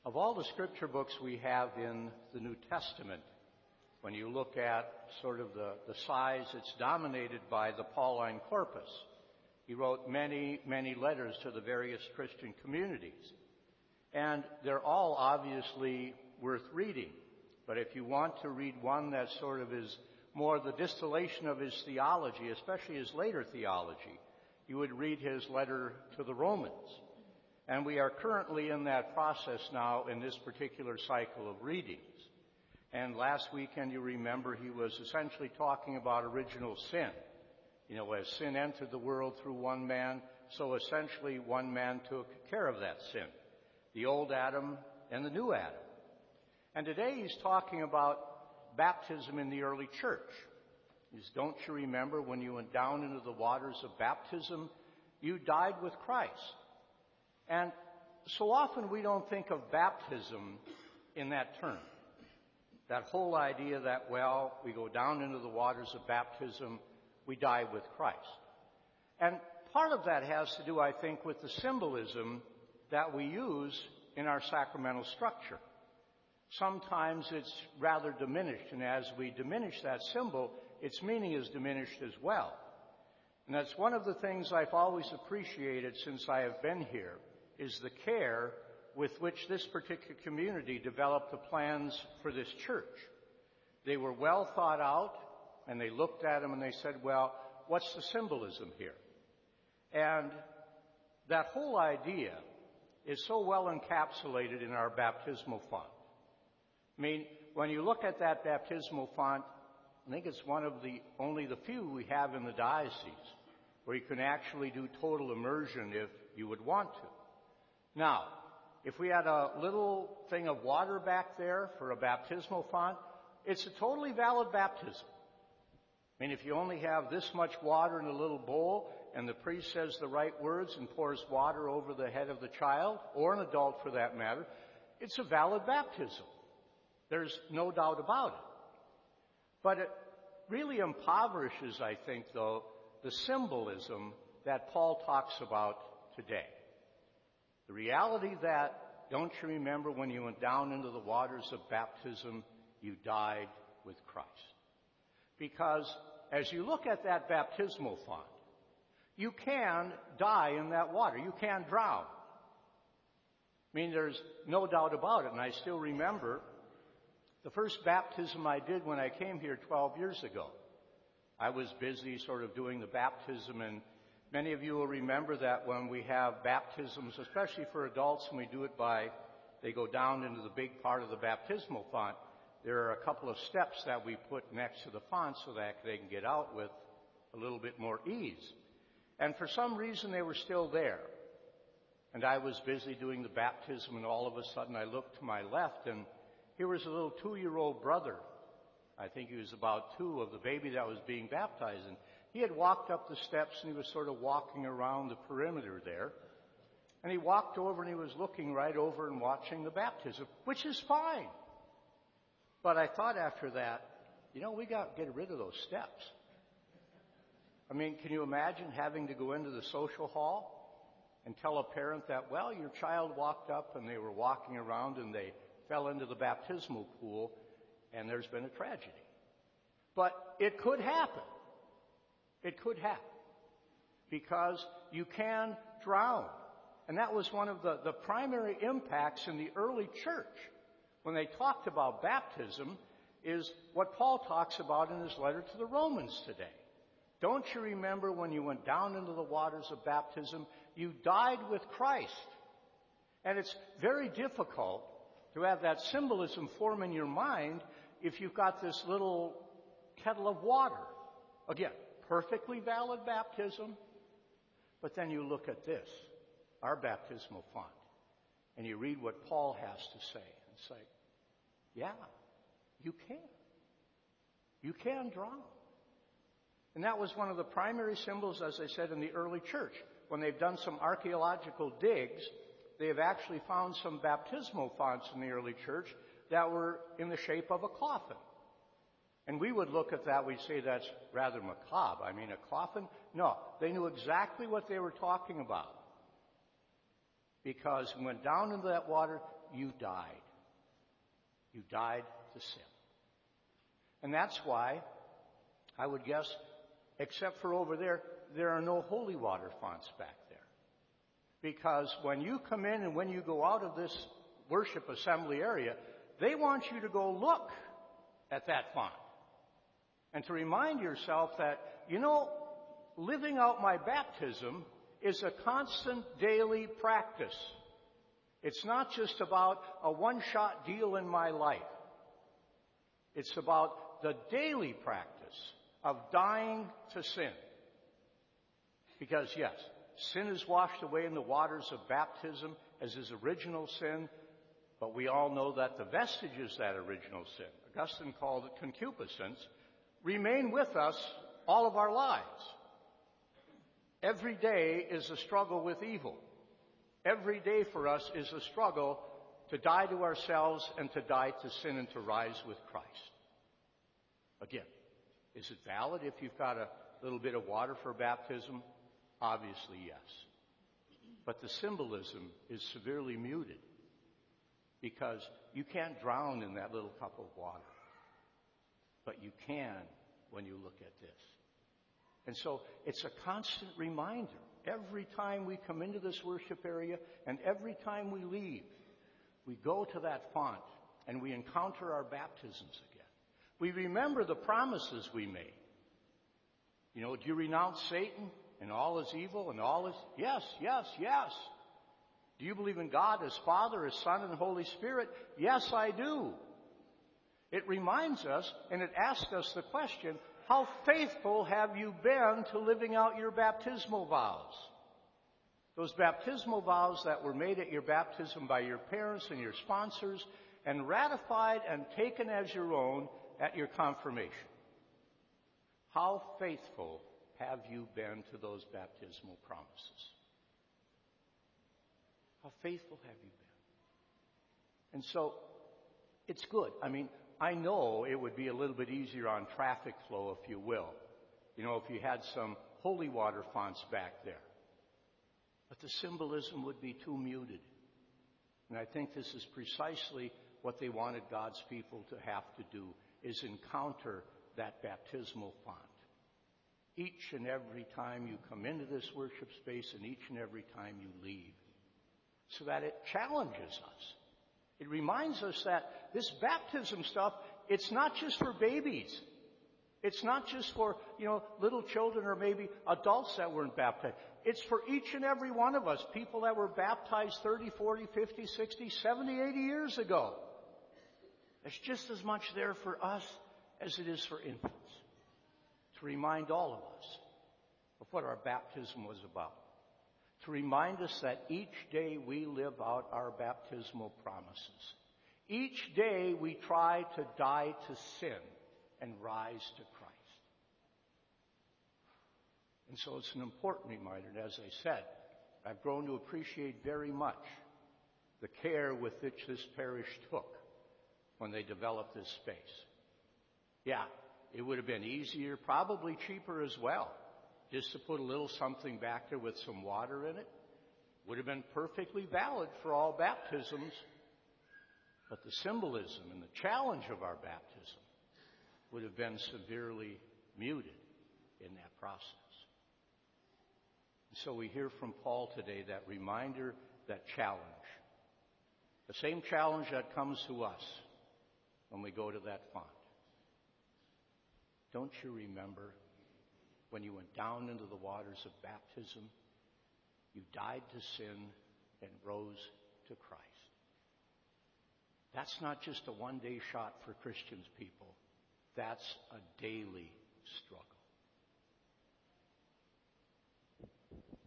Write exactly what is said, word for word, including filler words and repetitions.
Of all the scripture books we have in the New Testament, when you look at sort of the, the size, it's dominated by the Pauline corpus. He wrote many, many letters to the various Christian communities. And they're all obviously worth reading. But if you want to read one that sort of is more the distillation of his theology, especially his later theology, you would read his letter to the Romans. And we are currently in that process now in this particular cycle of readings. And last weekend, you remember, he was essentially talking about original sin. You know, as sin entered the world through one man, so essentially one man took care of that sin. The old Adam and the new Adam. And today he's talking about baptism in the early church. He says, don't you remember when you went down into the waters of baptism, you died with Christ? And so often we don't think of baptism in that term. That whole idea that, well, we go down into the waters of baptism, we die with Christ. And part of that has to do, I think, with the symbolism that we use in our sacramental structure. Sometimes it's rather diminished, and as we diminish that symbol, its meaning is diminished as well. And that's one of the things I've always appreciated since I have been here, is the care with which this particular community developed the plans for this church. They were well thought out, and they looked at them and they said, well, what's the symbolism here? And that whole idea is so well encapsulated in our baptismal font. I mean, when you look at that baptismal font, I think it's one of the only the few we have in the diocese where you can actually do total immersion if you would want to. Now, if we had a little thing of water back there for a baptismal font, it's a totally valid baptism. I mean, if you only have this much water in a little bowl and the priest says the right words and pours water over the head of the child, or an adult for that matter, it's a valid baptism. There's no doubt about it. But it really impoverishes, I think, though, the symbolism that Paul talks about today. The reality that, don't you remember when you went down into the waters of baptism, you died with Christ? Because as you look at that baptismal font, you can die in that water. You can drown. I mean, there's no doubt about it. And I still remember the first baptism I did when I came here twelve years ago. I was busy sort of doing the baptism, and many of you will remember that when we have baptisms, especially for adults, and we do it by, they go down into the big part of the baptismal font, there are a couple of steps that we put next to the font so that they can get out with a little bit more ease. And for some reason, they were still there. And I was busy doing the baptism, and all of a sudden I looked to my left, and here was a little two-year-old brother. I think he was about two, of the baby that was being baptized. And he had walked up the steps, and he was sort of walking around the perimeter there. And he walked over, and he was looking right over and watching the baptism, which is fine. But I thought after that, you know, we got to get rid of those steps. I mean, can you imagine having to go into the social hall and tell a parent that, well, your child walked up and they were walking around and they fell into the baptismal pool and there's been a tragedy? But it could happen. It could happen. Because you can drown. And that was one of the, the primary impacts in the early church when they talked about baptism, is what Paul talks about in his letter to the Romans today. Don't you remember when you went down into the waters of baptism, you died with Christ? And it's very difficult to have that symbolism form in your mind if you've got this little kettle of water. Again, perfectly valid baptism. But then you look at this, our baptismal font, and you read what Paul has to say and say, yeah, you can. You can drown. And that was one of the primary symbols, as I said, in the early church. When they've done some archaeological digs, they have actually found some baptismal fonts in the early church that were in the shape of a coffin. And we would look at that, we'd say that's rather macabre. I mean, a coffin? No, they knew exactly what they were talking about. Because when went down into that water, you died. You died to sin. And that's why, I would guess, except for over there, there are no holy water fonts back there. Because when you come in and when you go out of this worship assembly area, they want you to go look at that font. And to remind yourself that, you know, living out my baptism is a constant daily practice. It's not just about a one-shot deal in my life. It's about the daily practice of dying to sin. Because yes, sin is washed away in the waters of baptism as is original sin, but we all know that the vestiges of that original sin, Augustine called it concupiscence, remain with us all of our lives. Every day is a struggle with evil. Every day for us is a struggle to die to ourselves and to die to sin and to rise with Christ. Again, is it valid if you've got a little bit of water for baptism? Obviously, yes. But the symbolism is severely muted because you can't drown in that little cup of water. But you can when you look at this. And so it's a constant reminder. Every time we come into this worship area and every time we leave, we go to that font and we encounter our baptisms again. We remember the promises we made. You know, do you renounce Satan and all his evil and all his... Yes, yes, yes. Do you believe in God as Father, as Son, and Holy Spirit? Yes, I do. It reminds us and it asks us the question, how faithful have you been to living out your baptismal vows? Those baptismal vows that were made at your baptism by your parents and your sponsors and ratified and taken as your own at your confirmation. How faithful have you been to those baptismal promises? How faithful have you been? And so, it's good. I mean, I know it would be a little bit easier on traffic flow, if you will. You know, if you had some holy water fonts back there. But the symbolism would be too muted. And I think this is precisely what they wanted God's people to have to do, is encounter that baptismal font. Each and every time you come into this worship space and each and every time you leave. So that it challenges us. It reminds us that this baptism stuff, it's not just for babies. It's not just for, you know, little children or maybe adults that weren't baptized. It's for each and every one of us, people that were baptized thirty, forty, fifty, sixty, seventy, eighty years ago. There's just as much there for us as it is for infants. To remind all of us of what our baptism was about. To remind us that each day we live out our baptismal promises. Each day we try to die to sin and rise to Christ. And so it's an important reminder. And as I said, I've grown to appreciate very much the care with which this parish took when they developed this space. Yeah, it would have been easier, probably cheaper as well, just to put a little something back there with some water in it. Would have been perfectly valid for all baptisms. But the symbolism and the challenge of our baptism would have been severely muted in that process. And so we hear from Paul today that reminder, that challenge. The same challenge that comes to us when we go to that font. Don't you remember when you went down into the waters of baptism, you died to sin and rose to Christ? That's not just a one-day shot for Christians, people. That's a daily struggle.